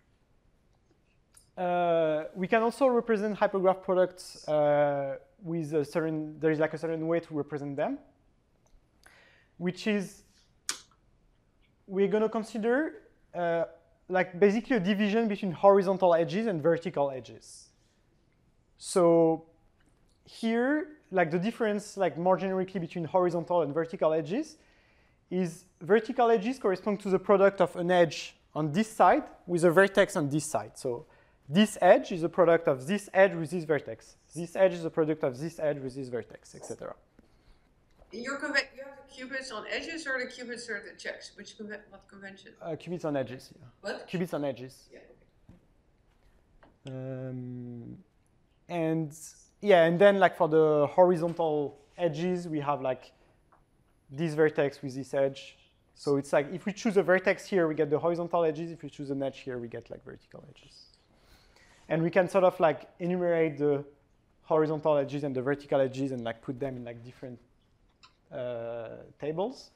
We can also represent hypergraph products with a certain, there is like a certain way to represent them, which is we're going to consider like basically a division between horizontal edges and vertical edges. So here, like the difference, like more generically between horizontal and vertical edges, is vertical edges correspond to the product of an edge on this side with a vertex on this side. So this edge is a product of this edge with this vertex. This edge is a product of this edge with this vertex, etc. You have the qubits on edges or the qubits are the checks? What convention? Qubits on edges. Yeah. What? Qubits on edges. Yeah. And yeah, and then like for the horizontal edges, we have like this vertex with this edge. So it's like if we choose a vertex here, we get the horizontal edges. If we choose an edge here, we get like vertical edges. And we can sort of like enumerate the horizontal edges and the vertical edges and like put them in like different tables.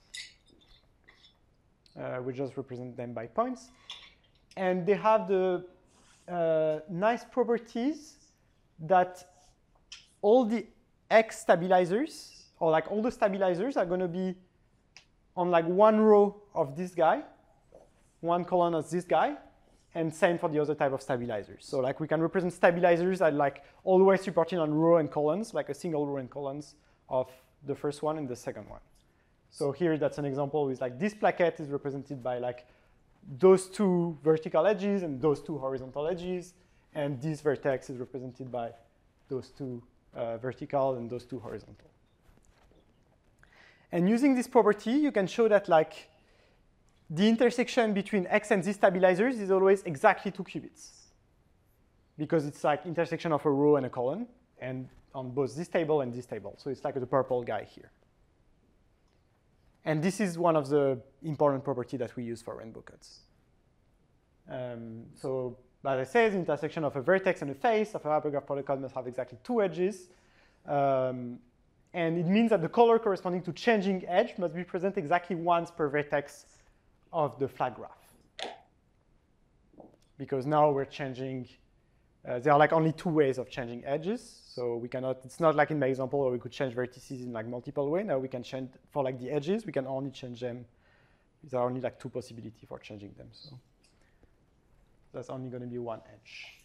We just represent them by points. And they have the nice properties that all the X stabilizers, or like all the stabilizers, are going to be on like one row of this guy, one column of this guy, and same for the other type of stabilizers. So like we can represent stabilizers that like always supporting on row and columns, like a single row and columns of the first one and the second one. So here that's an example with like this plaquette is represented by like those two vertical edges and those two horizontal edges, and this vertex is represented by those two vertical and those two horizontal. And using this property, you can show that like the intersection between X and Z stabilizers is always exactly 2 qubits, because it's like intersection of a row and a column, and on both this table and this table. So it's like the purple guy here. And this is one of the important properties that we use for rainbow codes. So as I said, the intersection of a vertex and a face of a hypergraph protocol must have exactly 2 edges. And it means that the color corresponding to changing edge must be present exactly once per vertex of the flag graph. Because now we're changing, there are like only 2 ways of changing edges. So we cannot, it's not like in my example where we could change vertices in like multiple ways. Now we can change, for like the edges, we can only change them. There are only like 2 possibilities for changing them. So that's only going to be 1 edge.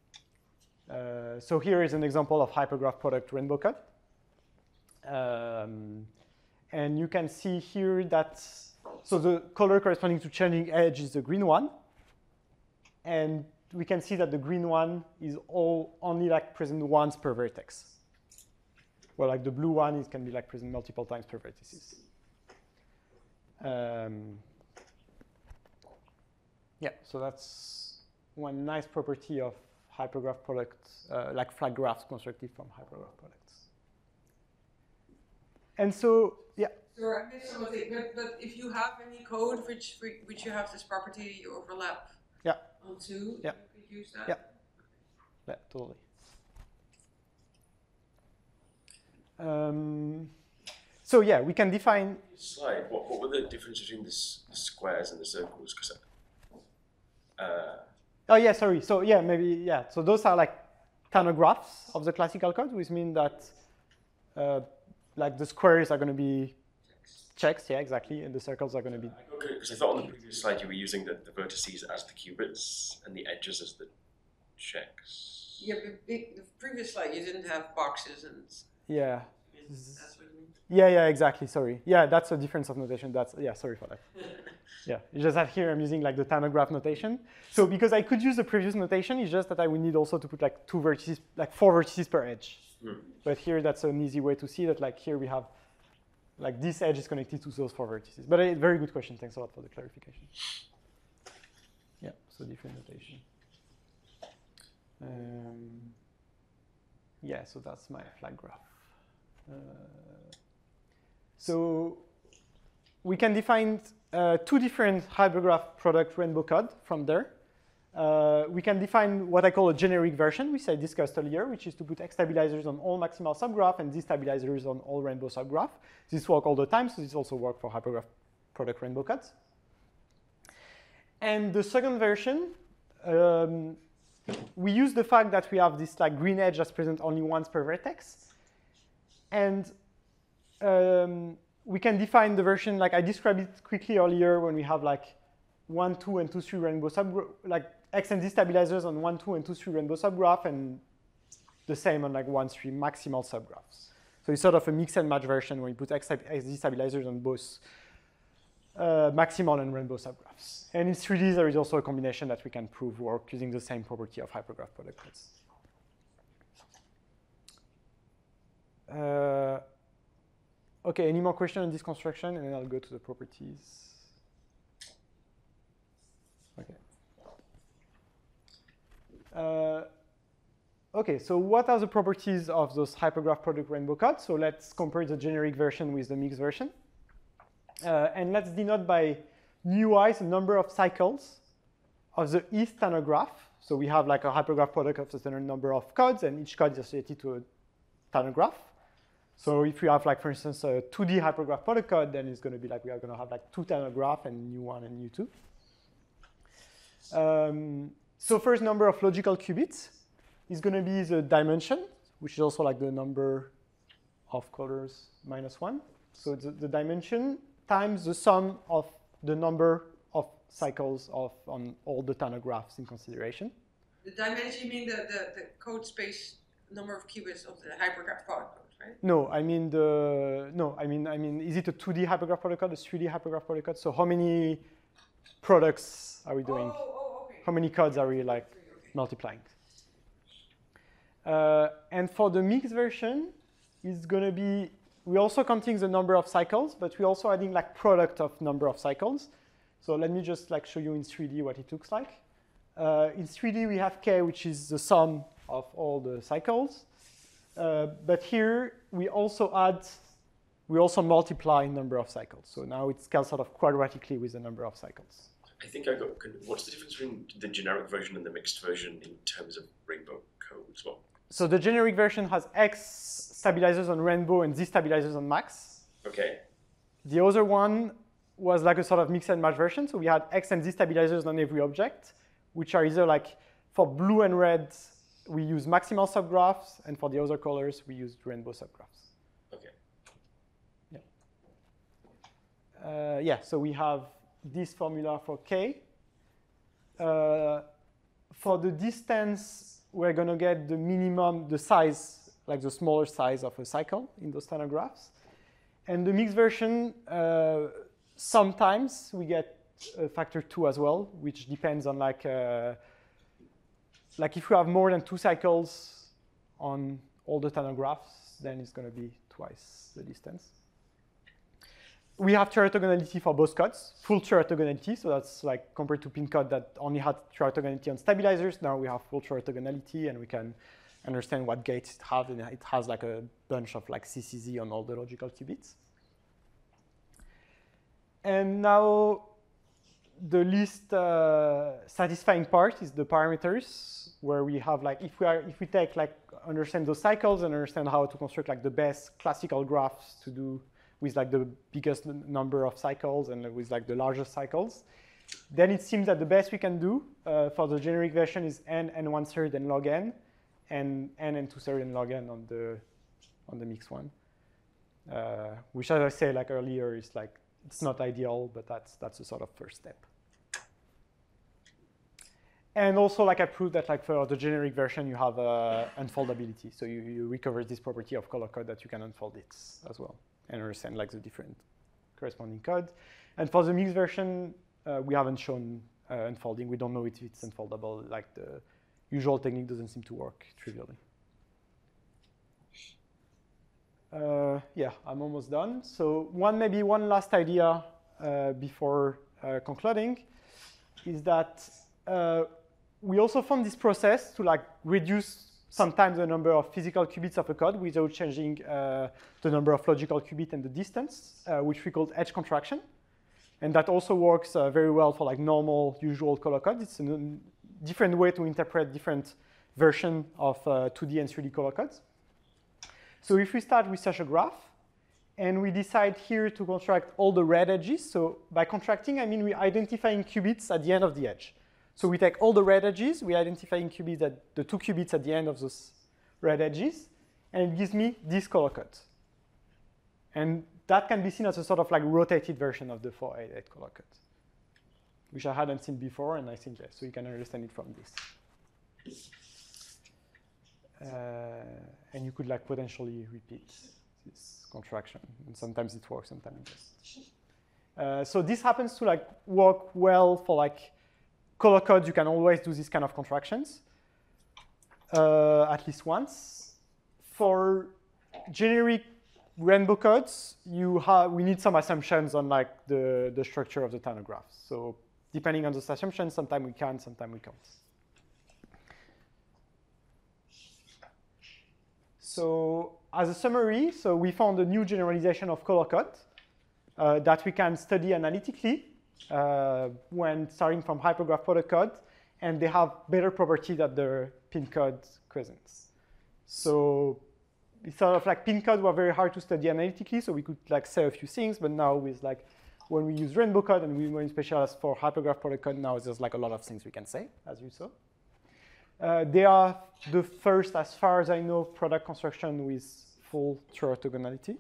So here is an example of hypergraph product rainbow code. And you can see here that, so the color corresponding to changing edge is the green one. And we can see that the green one is only like present once per vertex. Well, like the blue one, it can be like present multiple times per vertices. Yeah, so that's one nice property of hypergraph products, like flag graphs constructed from hypergraph products. And so, yeah. Sure, I missed some of it, but if you have any code which you have this property you overlap onto, yeah. you could use that? Yeah, yeah, totally. So yeah, we can define. Slide. What were the difference between the squares and the circles? Because oh yeah, sorry. So yeah, maybe yeah. So those are like tanographs of the classical code, which mean that like the squares are going to be checks, yeah, exactly, and the circles are going to be. Because I thought on the previous slide you were using the vertices as the qubits and the edges as the checks. Yeah, but the previous slide you didn't have boxes and. Yeah. That's what you mean. Yeah, exactly. Sorry. Yeah, that's a difference of notation. That's sorry for that. Yeah, it's just that here I'm using like the tanograph notation. So because I could use the previous notation, it's just that I would need also to put like 2 vertices, like 4 vertices per edge. But here that's an easy way to see that. Like here we have, like this edge is connected to those 4 vertices. But a very good question. Thanks a lot for the clarification. Yeah, so different notation. Yeah, so that's my flag graph. So we can define 2 different hypergraph product rainbow code from there. we can define what I call a generic version, which I discussed earlier, which is to put X stabilizers on all maximal subgraph and Z stabilizers on all rainbow subgraph. This works all the time, so this also works for hypergraph product rainbow cuts. And the second version, we use the fact that we have this like green edge that's present only once per vertex. And we can define the version, like I described it quickly earlier, when we have like 1, 2, and 2, 3 rainbow subgraph, like X and Z stabilizers on 1, 2, and 2, 3 rainbow subgraph, and the same on like 1, 3 maximal subgraphs. So it's sort of a mix and match version where you put X, Z stabilizers on both maximal and rainbow subgraphs. And in 3D, there is also a combination that we can prove work using the same property of hypergraph product cuts. Okay, any more questions on this construction? And then I'll go to the properties. Okay. Okay, so what are the properties of those hypergraph product rainbow cuts? So let's compare the generic version with the mixed version. And let's denote by ui the number of cycles of the E standard graph. So we have like a hypergraph product of the standard number of codes, and each code is associated to a standard graph. So if we have like, for instance, a 2D hypergraph product code, then it's going to be like we are going to have like 2 standard graph and u1 and u2. So first number of logical qubits is going to be the dimension, which is also like the number of colors minus 1. So the dimension times the sum of the number of cycles on all the Tanner graphs in consideration. The dimension, you mean the code space number of qubits of the hypergraph product code, right? No, I mean is it a 2D hypergraph product code, a 3D hypergraph product code? So how many products are we doing? Okay. How many codes are we like multiplying? And for the mixed version, it's going to be, we're also counting the number of cycles, but we're also adding like product of number of cycles. So let me just like show you in 3D what it looks like. In 3D, we have K, which is the sum of all the cycles. But here, we also multiply number of cycles. So now it scales sort of quadratically with the number of cycles. I think I got, what's the difference between the generic version and the mixed version in terms of rainbow code as well? So the generic version has X stabilizers on rainbow and Z stabilizers on max. Okay. The other one was like a sort of mix and match version. So we had X and Z stabilizers on every object, which are either like for blue and red, we use maximal subgraphs, and for the other colors, we use rainbow subgraphs. Okay. Yeah. Yeah, so we have this formula for K. For the distance, we're going to get the minimum, the size, like the smaller size of a cycle in those standard graphs. And the mixed version, sometimes we get a factor 2 as well, which depends on like if we have more than 2 cycles on all the standard graphs, then it's going to be twice the distance. We have true orthogonality for both codes, full true orthogonality. So that's like compared to pin code that only had true orthogonality on stabilizers. Now we have full true orthogonality, and we can understand what gates it has. And it has like a bunch of like CCZ on all the logical qubits. And now the least satisfying part is the parameters, where we have like if we take like understand those cycles and understand how to construct like the best classical graphs to do with like the biggest number of cycles and with like the largest cycles, then it seems that the best we can do for the generic version is n 1/3 and log n, and n 2/3 and log n on the mixed one, which, as I say like earlier, is like it's not ideal, but that's a sort of first step. And also, like I proved that like for the generic version, you have unfoldability, so you recover this property of color code that you can unfold it as well and understand like the different corresponding code. And for the mixed version, we haven't shown unfolding. We don't know if it's unfoldable. Like the usual technique doesn't seem to work trivially. Yeah, I'm almost done. So maybe one last idea before concluding is that we also found this process to like reduce sometimes the number of physical qubits of a code without changing the number of logical qubits and the distance, which we called edge contraction. And that also works very well for like normal, usual color code. It's different way to interpret different version of 2D and 3D color codes. So if we start with such a graph, and we decide here to construct all the red edges. So by contracting, I mean we're identifying qubits at the end of the edge. So we take all the red edges, we identifying qubits at the 2 qubits at the end of those red edges, and it gives me this color code. And that can be seen as a sort of like rotated version of the 488 color code, which I hadn't seen before, and I think yes, so you can understand it from this. And you could like potentially repeat this contraction, and sometimes it works, sometimes it doesn't. So this happens to like work well for like color codes. You can always do this kind of contractions, at least once. For generic rainbow codes, we need some assumptions on like the structure of the Tanner graphs. So depending on those assumptions, sometimes we can, sometimes we can't. So as a summary, so we found a new generalization of color code that we can study analytically when starting from hypergraph product code, and they have better property than the pin code cousins. So it's sort of like pin code were very hard to study analytically, so we could like say a few things, but now with like when we use rainbow code and we were in specialized for hypergraph product code, now there's like a lot of things we can say, as you saw. They are the first, as far as I know, product construction with full true orthogonality.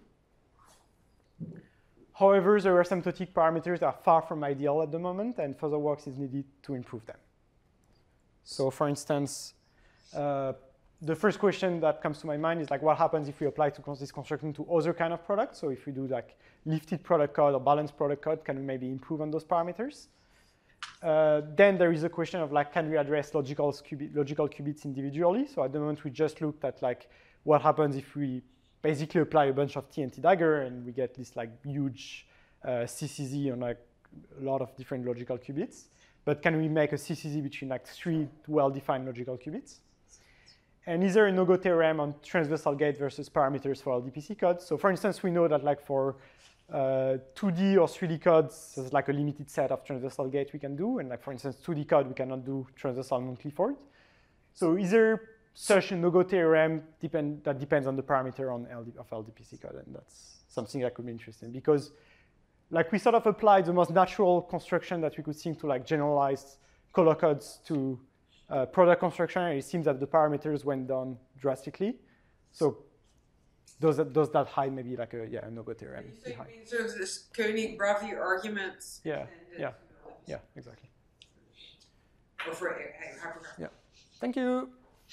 However, the asymptotic parameters are far from ideal at the moment, and further work is needed to improve them. So for instance, the first question that comes to my mind is like, what happens if we apply this construction to other kind of products? So if we do like lifted product code or balanced product code, can we maybe improve on those parameters? Then there is a question of like, can we address logical qubits individually? So at the moment, we just looked at like what happens if we basically apply a bunch of TNT dagger and we get this like huge CCZ on like a lot of different logical qubits. But can we make a CCZ between like 3 well-defined logical qubits? And is there a no-go theorem on transversal gate versus parameters for LDPC codes? So for instance, we know that like for 2D or 3D codes, there's like a limited set of transversal gates we can do. And like for instance, 2D code, we cannot do transversal non-Clifford. So is there such a no-go theorem that depends on the parameter of LDPC code? And that's something that could be interesting because like we sort of applied the most natural construction that we could think to like generalize color codes to product construction, and it seems that the parameters went down drastically. So does that hide maybe like a no-go theorem? You think in terms of this Koenig-Bravi arguments? Yeah, exactly. Or for hypergraph. Yeah. Thank you.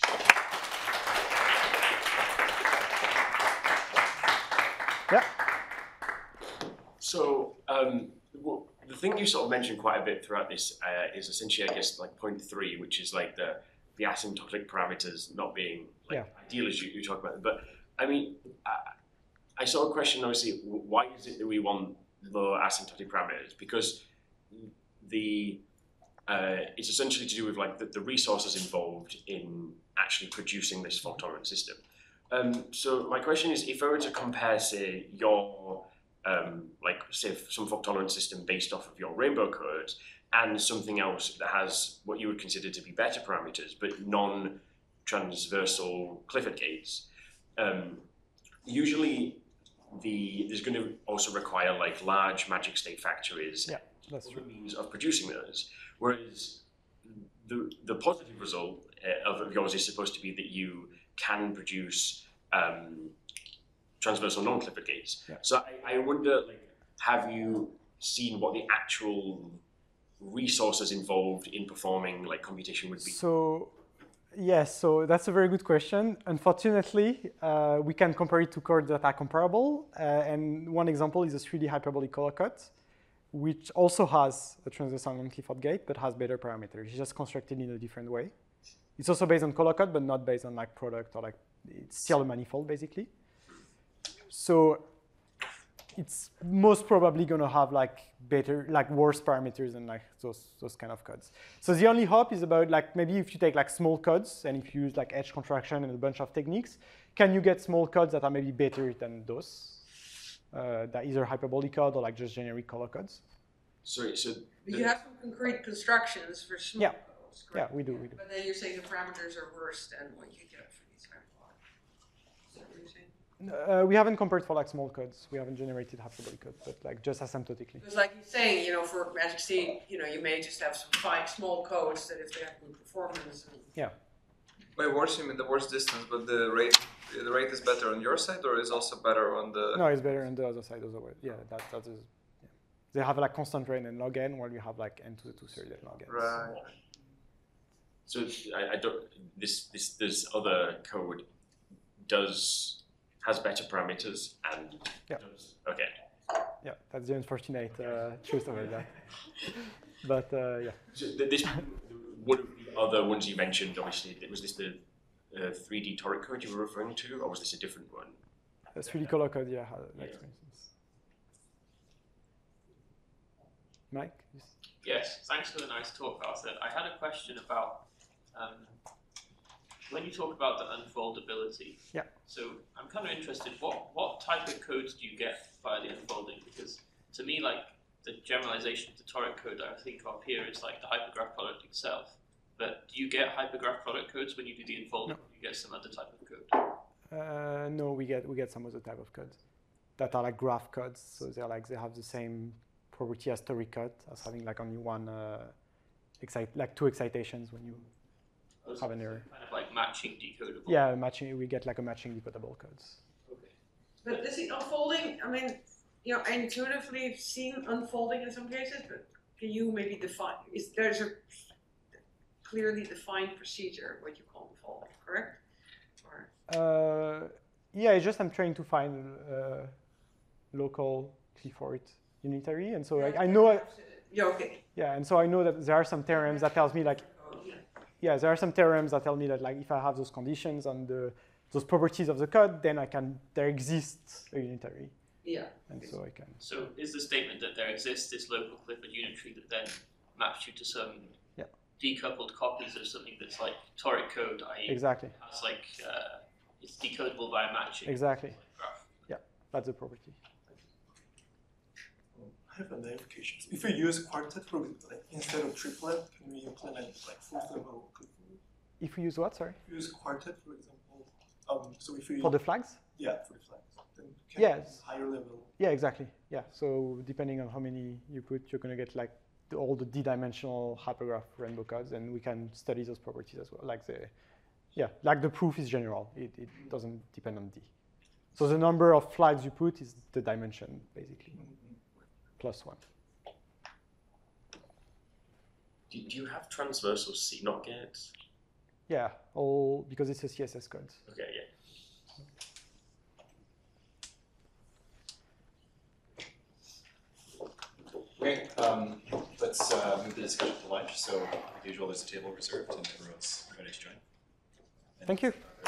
Yeah. So the thing you sort of mentioned quite a bit throughout this is essentially, I guess, like point 3, which is like the asymptotic parameters not being like ideal as you talk about. But I mean, I saw a question, obviously, why is it that we want low asymptotic parameters? Because it's essentially to do with like the resources involved in actually producing this fault tolerant system. So my question is, if I were to compare, say, your like say some fault tolerant system based off of your rainbow code and something else that has what you would consider to be better parameters but non-transversal Clifford gates, usually there's going to also require like large magic state factories that's other means of producing those. Whereas the positive result of yours is supposed to be that you can produce transversal non-Clifford gates. Yeah. So I wonder, like, have you seen what the actual resources involved in performing like computation would be? So yes, so that's a very good question. Unfortunately, we can compare it to codes that are comparable. And one example is a 3D hyperbolic color code, which also has a transversal non-Clifford gate, but has better parameters. It's just constructed in a different way. It's also based on color code, but not based on like product or like, it's still a manifold basically. So it's most probably going to have like better, like worse parameters than like those kind of codes. So the only hope is about like maybe if you take like small codes and if you use like edge contraction and a bunch of techniques, can you get small codes that are maybe better than those? That either hyperbolic code or like just generic color codes. Sorry, so but you have some concrete constructions for small codes. codes, correct? Yeah, we do. But then you're saying the parameters are worse than what you get for these kind of models. Is that what you're saying? We haven't compared for like small codes. We haven't generated hyperbolic code, but like just asymptotically. Because like you're saying, for Magic C, you may just have some fine small codes that if they have good performance. Yeah. By worse, you mean the worst distance, but the rate is better on your side, or is also better on the? No, it's better on the other side as well. Yeah, that is. Yeah. They have like constant rate and log n, while you have like n to the 2/3 log n. Right. So I don't. This other code has better parameters and does, okay. Yeah, that's the unfortunate truth of it. But yeah. So this one of the other ones you mentioned, obviously, was this the 3D toric code you were referring to, or was this a different one? The 3D color code, yeah. Like, for instance. Mike? Yes, thanks for the nice talk, Arthur. I had a question about when you talk about the unfoldability. Yeah. So I'm kind of interested, what type of codes do you get via the unfolding? Because to me, like the generalization of the toric code I think of here is like the hypergraph product itself. But do you get hypergraph product codes when you do the unfolding? No. Or do you get some other type of code? No, we get some other type of codes that are like graph codes. So they have the same property as toric code, as having like only one two excitations when you have an error. Kind of like matching decodable. Yeah, matching. We get like a matching decodable codes. Okay. But is the unfolding? I mean, I intuitively seen unfolding in some cases, but can you maybe define? There's a clearly defined procedure what you call unfolding, correct? Or yeah, it's just I'm trying to find local Clifford unitary, and so I know. Yeah. Okay. Yeah, and so I know that there are some theorems that tells me like. Yeah, there are some theorems that tell me that like if I have those conditions and those properties of the code, then there exists a unitary. Yeah. And so I can. So is the statement that there exists this local Clifford unitary that then maps you to some decoupled copies of something that's like toric code, i.e. Exactly. Has like it's decodable by matching. Exactly. Like graph. Yeah, that's the property. I have a clarification. If we use quartet instead of triplet, can we implement like fourth level? If we use what? Sorry. If we use quartet, for example. So if we for the flags. Yeah, for the flags. Then can yes. Higher level. Yeah, exactly. Yeah. So depending on how many you put, you're gonna get like all the d-dimensional hypergraph rainbow codes, and we can study those properties as well. Like the proof is general. It doesn't depend on d. So the number of flags you put is the dimension basically. +1. Do you have transversal CNOT gates? Yeah, all because it's a CSS code. Okay, yeah. Okay, let's move the discussion to lunch. So, as usual, there's a table reserved, and everyone's ready to join. Thank you.